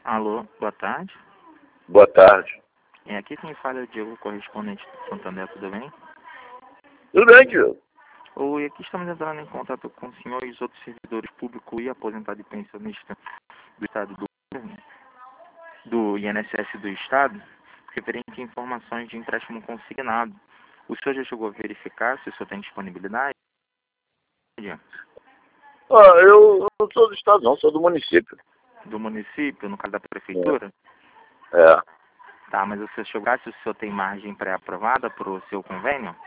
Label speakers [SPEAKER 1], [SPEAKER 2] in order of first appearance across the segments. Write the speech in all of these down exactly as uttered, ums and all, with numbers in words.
[SPEAKER 1] Alô, boa tarde.
[SPEAKER 2] Boa tarde.
[SPEAKER 1] É, aqui quem fala é o Diego, correspondente do Santander, tudo bem?
[SPEAKER 2] Tudo bem, tio?
[SPEAKER 1] Oi, aqui estamos entrando em contato com o senhor e os outros servidores públicos e aposentados e pensionistas do Estado do, do I N S S do Estado, referente a informações de empréstimo consignado. O senhor já chegou a verificar se o senhor tem disponibilidade?
[SPEAKER 2] Ah, eu não sou do estado, não, sou do município.
[SPEAKER 1] Do município, no caso da prefeitura?
[SPEAKER 2] É. é.
[SPEAKER 1] Tá, mas o senhor chegou, se o senhor tem margem pré-aprovada para o seu convênio?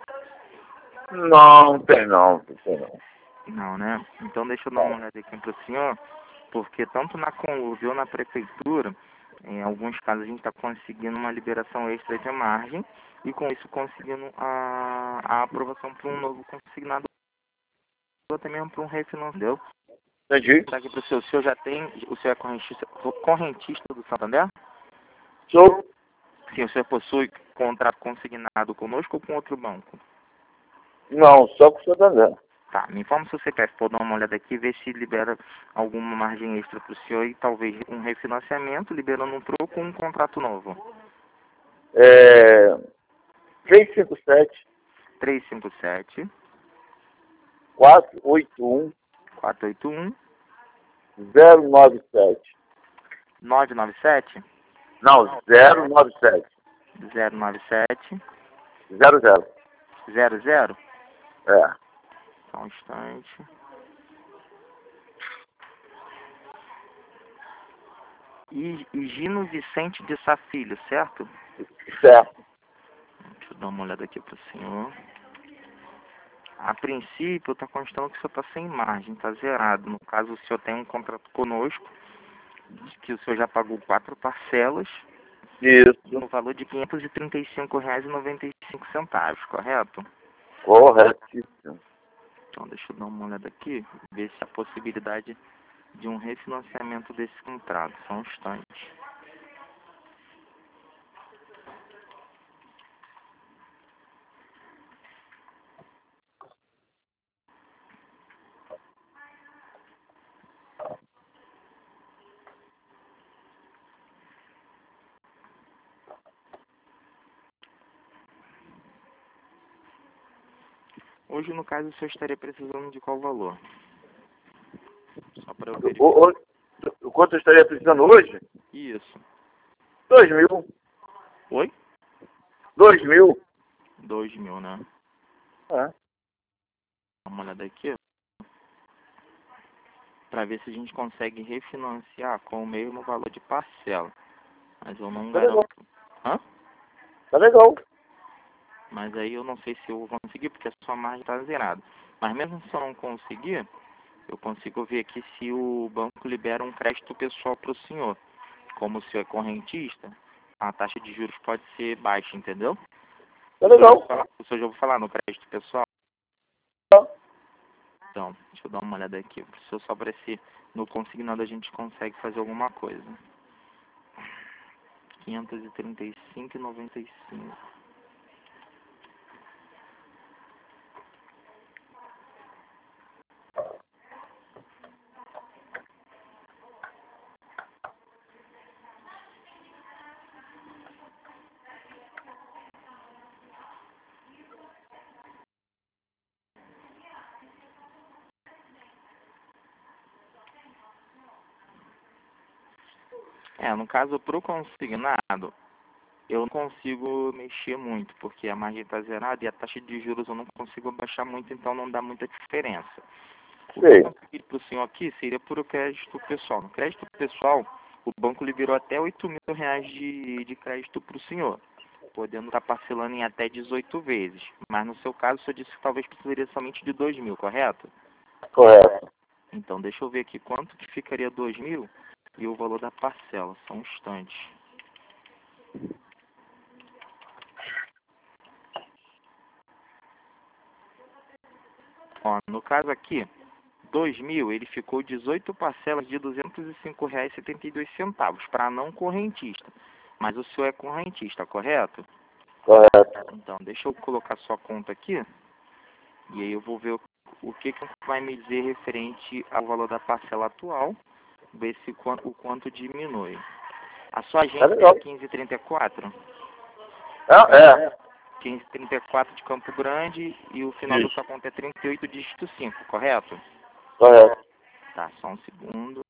[SPEAKER 2] Não, não tem não, não tem não.
[SPEAKER 1] Não, né? Então deixa eu dar uma olhada aqui para o senhor, porque tanto na Conlúvio ou na prefeitura, em alguns casos a gente está conseguindo uma liberação extra de margem e com isso conseguindo a, a aprovação para um novo consignado ou até mesmo para um refinanciamento.
[SPEAKER 2] Entendi.
[SPEAKER 1] Tá aqui para o senhor, o senhor já tem, o senhor é correntista, correntista do Santander?
[SPEAKER 2] Sou?
[SPEAKER 1] Sim, o senhor possui contrato consignado conosco ou com outro banco?
[SPEAKER 2] Não, só com o Santander.
[SPEAKER 1] Tá, me informa se você quer, pode dar uma olhada aqui e ver se libera alguma margem extra para o senhor e talvez um refinanciamento, liberando um troco ou um contrato novo.
[SPEAKER 2] É... três cinco sete,
[SPEAKER 1] três cinco sete,
[SPEAKER 2] quatro oito um,
[SPEAKER 1] quatro oito um,
[SPEAKER 2] zero nove sete.
[SPEAKER 1] nove nove sete,
[SPEAKER 2] Não, zero nove sete.
[SPEAKER 1] zero nove sete,
[SPEAKER 2] Zero zero.
[SPEAKER 1] zero zero.
[SPEAKER 2] É.
[SPEAKER 1] Só um instante. E Gino Vicente de Sá Filho, certo?
[SPEAKER 2] Certo.
[SPEAKER 1] Deixa eu dar uma olhada aqui para o senhor. A princípio, está constando que o senhor está sem margem, está zerado. No caso, o senhor tem um contrato conosco, que o senhor já pagou quatro parcelas,
[SPEAKER 2] Isso.
[SPEAKER 1] no valor de quinhentos e trinta e cinco reais e noventa e cinco centavos, correto?
[SPEAKER 2] Corretíssimo.
[SPEAKER 1] Então, deixa eu dar uma olhada aqui, ver se há possibilidade de um refinanciamento desse contrato. Só um instante. Hoje, no caso, o senhor estaria precisando de qual valor? Só para eu verificar.
[SPEAKER 2] O, o, o quanto eu estaria precisando hoje?
[SPEAKER 1] Isso.
[SPEAKER 2] Dois mil.
[SPEAKER 1] Oi?
[SPEAKER 2] Dois mil.
[SPEAKER 1] Dois mil, né?
[SPEAKER 2] É.
[SPEAKER 1] Dá uma olhada aqui, para ver se a gente consegue refinanciar com o mesmo valor de parcela. Mas eu não
[SPEAKER 2] Tá legal.
[SPEAKER 1] garanto. Hã?
[SPEAKER 2] Tá legal.
[SPEAKER 1] Mas aí eu não sei se eu vou conseguir, porque a sua margem está zerada. Mas mesmo se eu não conseguir, eu consigo ver aqui se o banco libera um crédito pessoal para o senhor. Como o senhor é correntista, a taxa de juros pode ser baixa, entendeu?
[SPEAKER 2] Tá
[SPEAKER 1] O senhor já
[SPEAKER 2] legal.
[SPEAKER 1] ouviu falar, o senhor já ouviu falar no crédito pessoal? Então, deixa eu dar uma olhada aqui. Para o senhor só para se no consignado a gente consegue fazer alguma coisa. quinhentos e trinta e cinco e noventa e cinco. É, no caso, pro consignado, eu não consigo mexer muito, porque a margem está zerada e a taxa de juros eu não consigo baixar muito, então não dá muita diferença. O que
[SPEAKER 2] Sei.
[SPEAKER 1] eu consegui para o senhor aqui seria por o crédito pessoal. No crédito pessoal, o banco liberou até oito mil reais de, de crédito para o senhor, podendo estar parcelando em até dezoito vezes. Mas no seu caso, o senhor disse que talvez precisaria somente de dois mil, correto?
[SPEAKER 2] Correto.
[SPEAKER 1] Então, deixa eu ver aqui quanto que ficaria dois mil e o valor da parcela. Só um instante. Ó, no caso aqui, dois mil, ele ficou dezoito parcelas de duzentos e cinco reais e setenta e dois centavos para não correntista. Mas o senhor é correntista, correto?
[SPEAKER 2] Correto.
[SPEAKER 1] Então, deixa eu colocar sua conta aqui e aí eu vou ver o, o que, que vai me dizer referente ao valor da parcela atual ver se quan- o quanto diminui. A sua
[SPEAKER 2] Tá
[SPEAKER 1] agência
[SPEAKER 2] legal.
[SPEAKER 1] é quinze trinta e quatro?
[SPEAKER 2] É, é.
[SPEAKER 1] quinze trinta e quatro de Campo Grande e o final do
[SPEAKER 2] Isso.
[SPEAKER 1] sua conta é trinta e oito dígito cinco, correto?
[SPEAKER 2] Correto.
[SPEAKER 1] Tá, só um segundo.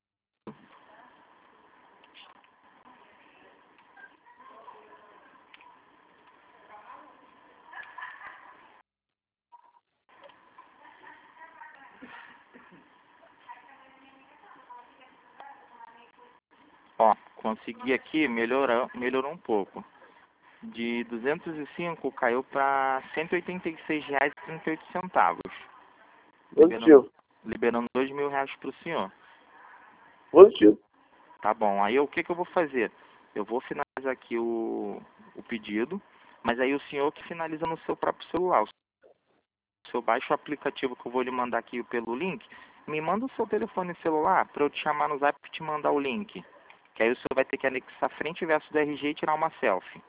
[SPEAKER 1] Ó, consegui aqui, melhorou, melhorou um pouco. De duzentos e cinco caiu para cento e oitenta e seis reais e trinta e oito centavos. Liberando,
[SPEAKER 2] Positivo.
[SPEAKER 1] liberando dois mil reais para o senhor.
[SPEAKER 2] Positivo.
[SPEAKER 1] Tá bom, aí o que, que eu vou fazer? Eu vou finalizar aqui o, o pedido, mas aí o senhor que finaliza no seu próprio celular. O senhor baixa o aplicativo que eu vou lhe mandar aqui pelo link, me manda o seu telefone celular para eu te chamar no zap e te mandar o link. Que aí o senhor vai ter que anexar frente e verso do R G e tirar uma selfie.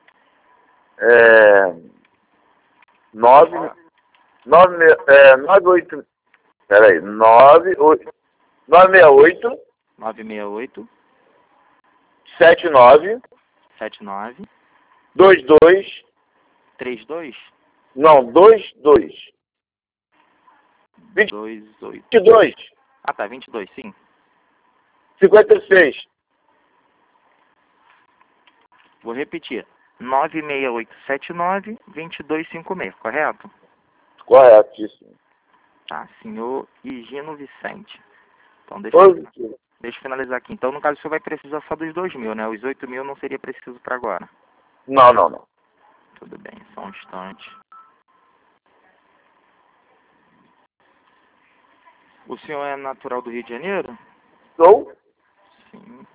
[SPEAKER 2] É. Nove. Nove. É. Nove, oito. Peraí. Nove, oito. Nove, seis, oito.
[SPEAKER 1] nove seis oito,
[SPEAKER 2] Sete, nove.
[SPEAKER 1] sete nove,
[SPEAKER 2] Dois, dois.
[SPEAKER 1] três dois,
[SPEAKER 2] Não, dois, dois. Vinte
[SPEAKER 1] dois oito.
[SPEAKER 2] e dois.
[SPEAKER 1] Ah, tá, vinte e dois, sim.
[SPEAKER 2] Cinquenta e seis.
[SPEAKER 1] Vou repetir. nove seis oito sete nove, dois dois cinco seis, correto?
[SPEAKER 2] Corretíssimo.
[SPEAKER 1] Tá, senhor Higino Vicente. Então, deixa eu,
[SPEAKER 2] Positivo.
[SPEAKER 1] deixa eu finalizar aqui. Então, no caso, o senhor vai precisar só dos dois mil, né? Os oito mil não seria preciso para agora.
[SPEAKER 2] Não, não, não.
[SPEAKER 1] Tudo bem, só um instante. O senhor é natural do Rio de Janeiro?
[SPEAKER 2] Sou?
[SPEAKER 1] Sim.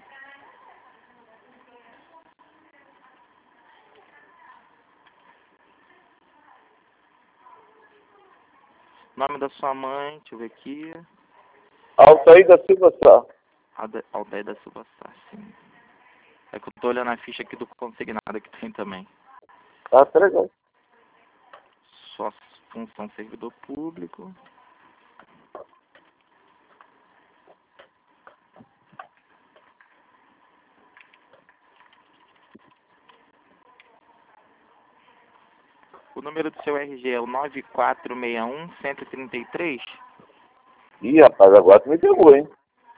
[SPEAKER 1] Nome da sua mãe, deixa eu ver aqui.
[SPEAKER 2] Altair da Silva Sá.
[SPEAKER 1] Alde- Aldeia da Silva Sá, sim. É que eu tô olhando a ficha aqui do consignado que tem também.
[SPEAKER 2] Ah, tá legal.
[SPEAKER 1] Só função servidor público. O número do seu R G é o nove quatro seis um, um três três.
[SPEAKER 2] Ih, rapaz, agora tu me pegou, hein?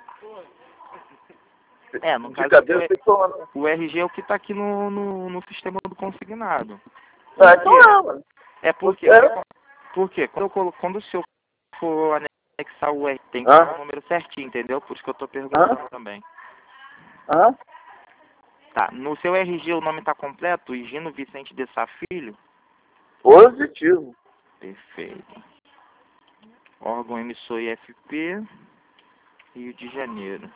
[SPEAKER 1] É, no caso,
[SPEAKER 2] Brincadeira, eu sei que tô...
[SPEAKER 1] o, o R G é o que está aqui no, no, no sistema do consignado.
[SPEAKER 2] Ah, então é, mano.
[SPEAKER 1] É porque,
[SPEAKER 2] É.
[SPEAKER 1] porque quando, eu colo- quando o senhor for anexar o R G, tem que
[SPEAKER 2] Hã?
[SPEAKER 1] dar o número certinho, entendeu? Por isso que eu estou perguntando
[SPEAKER 2] Hã?
[SPEAKER 1] também.
[SPEAKER 2] Hã?
[SPEAKER 1] Tá, no seu R G o nome está completo? Higino Vicente de Sá Filho?
[SPEAKER 2] Positivo.
[SPEAKER 1] Perfeito. Órgão emissor I F P, Rio de Janeiro.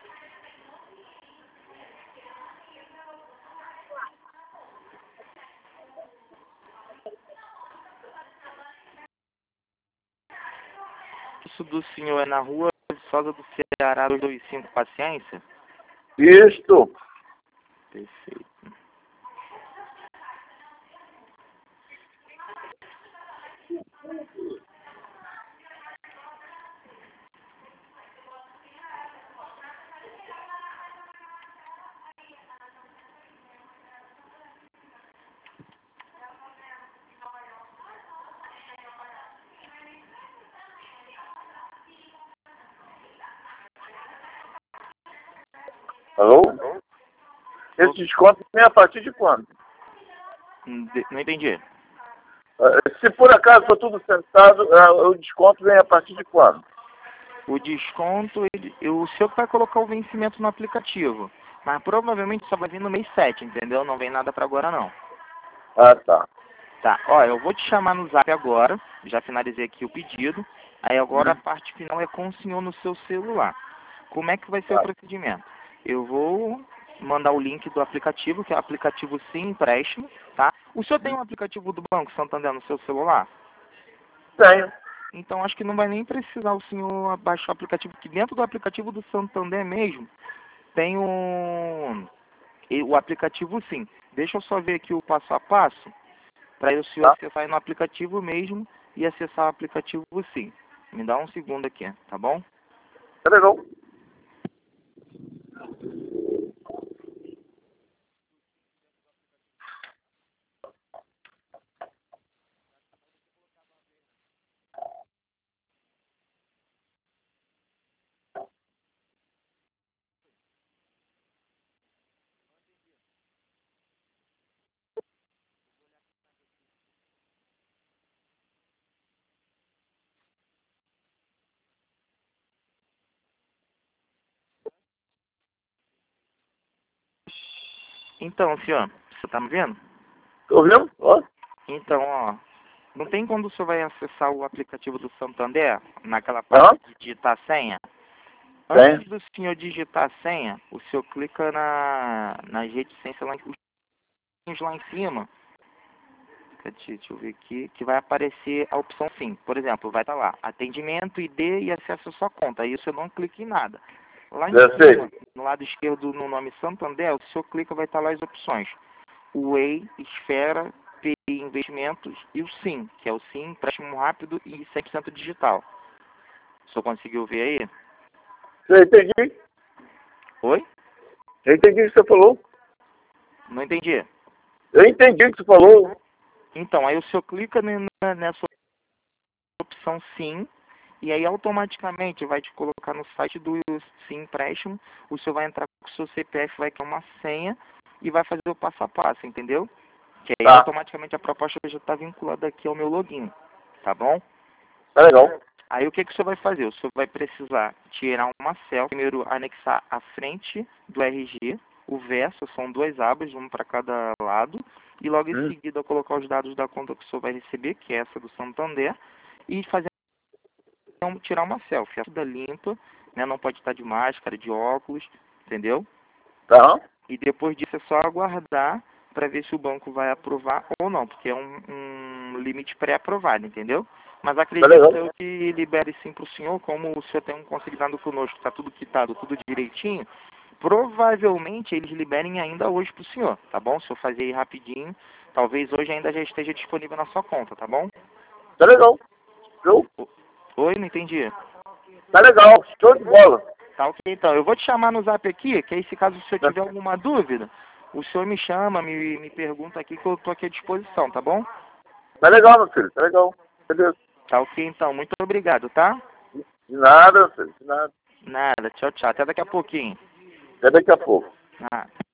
[SPEAKER 1] Isso do senhor é na rua Viçosa do Ceará dois dois cinco, Paciência?
[SPEAKER 2] Isto.
[SPEAKER 1] Perfeito.
[SPEAKER 2] Alô? Esse desconto vem a partir de quando?
[SPEAKER 1] Hum, de- Não entendi.
[SPEAKER 2] Ah, se por acaso for tudo sentado, ah, o desconto vem a partir de quando?
[SPEAKER 1] O desconto, ele, o senhor que vai colocar o vencimento no aplicativo. Mas provavelmente só vai vir no mês sete, entendeu? Não vem nada pra agora não.
[SPEAKER 2] Ah, tá.
[SPEAKER 1] Tá, ó, eu vou te chamar no zap agora. Já finalizei aqui o pedido. Aí agora a
[SPEAKER 2] Hum.
[SPEAKER 1] parte final é com o senhor no seu celular. Como é que vai ser o
[SPEAKER 2] Tá.
[SPEAKER 1] procedimento? Eu vou mandar o link do aplicativo, que é o aplicativo Sim Empréstimo, tá? O senhor tem um aplicativo do Banco Santander no seu celular?
[SPEAKER 2] Tenho.
[SPEAKER 1] Então acho que não vai nem precisar o senhor baixar o aplicativo, porque dentro do aplicativo do Santander mesmo tem um, e o aplicativo Sim. Deixa eu só ver aqui o passo a passo, para o senhor
[SPEAKER 2] Tá.
[SPEAKER 1] acessar aí no aplicativo mesmo e acessar o aplicativo Sim. Me dá um segundo aqui, tá bom?
[SPEAKER 2] Tá legal.
[SPEAKER 1] Então, senhor, você tá me vendo?
[SPEAKER 2] Tô vendo? Ó.
[SPEAKER 1] Então, ó, não tem quando o senhor vai acessar o aplicativo do Santander, naquela parte
[SPEAKER 2] Aham.
[SPEAKER 1] de digitar a senha?
[SPEAKER 2] Tem.
[SPEAKER 1] Antes do senhor digitar a senha, o senhor clica na, nas reticências lá, em- lá em cima. Cadê? Deixa eu ver aqui, que vai aparecer a opção sim. Por exemplo, vai estar lá, atendimento, I D e acesso à sua conta. Aí o senhor não clica em nada. Lá em
[SPEAKER 2] Já sei.
[SPEAKER 1] cima, no lado esquerdo, no nome Santander, o senhor clica, vai estar lá as opções. O E I, Esfera, P I Investimentos e o SIM, que é o SIM, empréstimo rápido e cem por cento digital. O senhor conseguiu ver aí?
[SPEAKER 2] Eu entendi.
[SPEAKER 1] Oi?
[SPEAKER 2] Eu entendi o que você falou.
[SPEAKER 1] Não entendi.
[SPEAKER 2] Eu entendi o que você falou.
[SPEAKER 1] Então, aí o senhor clica ne- na- nessa opção SIM, e aí automaticamente vai te colocar no site do SIM Empréstimo, o senhor vai entrar com o seu C P F, vai criar uma senha e vai fazer o passo a passo, entendeu? Que aí
[SPEAKER 2] Tá.
[SPEAKER 1] automaticamente a proposta já está vinculada aqui ao meu login, tá bom?
[SPEAKER 2] Tá legal.
[SPEAKER 1] Aí o que, que o senhor vai fazer? O senhor vai precisar tirar uma selfie, primeiro anexar a frente do R G, o verso, são duas abas, uma para cada lado, e logo em
[SPEAKER 2] Hum.
[SPEAKER 1] seguida colocar os dados da conta que o senhor vai receber, que é essa do Santander, e fazer tirar uma selfie, toda limpa, né? Não pode estar de máscara, de óculos, entendeu?
[SPEAKER 2] Tá.
[SPEAKER 1] E depois disso é só aguardar para ver se o banco vai aprovar ou não, porque é um, um limite pré-aprovado, entendeu? Mas acredito
[SPEAKER 2] legal.
[SPEAKER 1] eu que libere sim para o senhor, como o senhor tem um consignado conosco, está tudo quitado, tudo direitinho, provavelmente eles liberem ainda hoje para o senhor, tá bom? Se eu fazer aí rapidinho, talvez hoje ainda já esteja disponível na sua conta, tá bom?
[SPEAKER 2] Tá legal. Show.
[SPEAKER 1] Oi, não entendi.
[SPEAKER 2] Tá legal. Show de bola.
[SPEAKER 1] Tá ok, então. Eu vou te chamar no zap aqui, que aí se caso o senhor tiver alguma dúvida, o senhor me chama, me, me pergunta aqui que eu tô aqui à disposição, tá bom?
[SPEAKER 2] Tá legal, meu filho. Tá legal. Beleza.
[SPEAKER 1] Tá ok, então. Muito obrigado, tá?
[SPEAKER 2] De nada, meu filho. De nada.
[SPEAKER 1] Nada. Tchau, tchau. Até daqui a pouquinho.
[SPEAKER 2] Até daqui a pouco.
[SPEAKER 1] Nada.